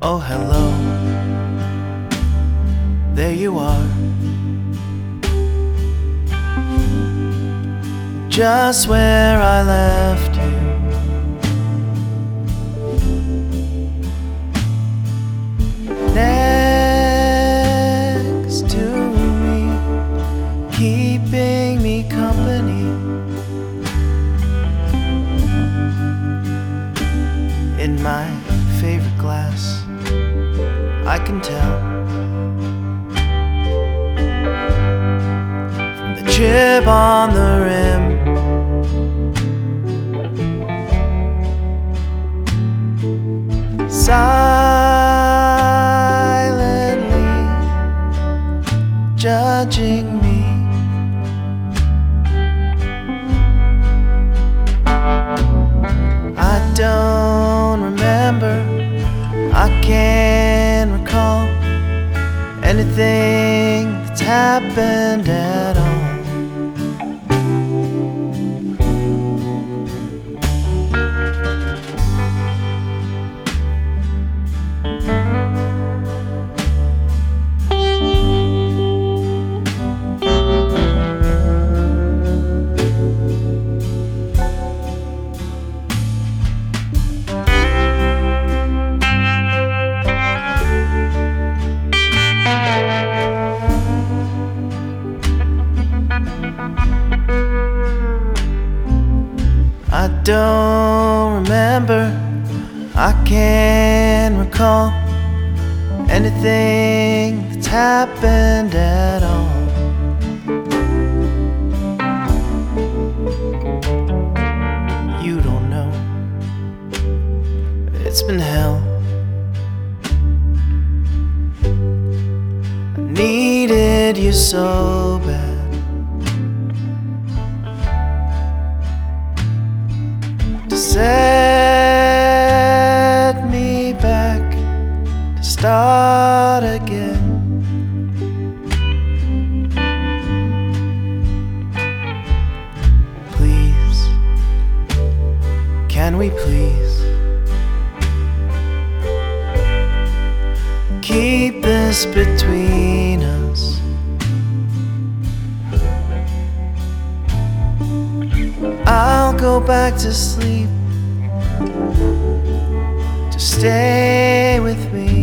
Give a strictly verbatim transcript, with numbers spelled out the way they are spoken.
Oh, hello, there you are, just where I left you. Next to me, keeping me company in my favorite glass. I can tell from the chip on the rim, silently judging me. I don't remember, I can't recall anything that's happened at all. I don't remember, I can't recall anything that's happened at all. You don't know, it's been hell. I needed you so bad. Set me back to start again. Please, can we please keep this between us? I'll go back to sleep. Just stay with me.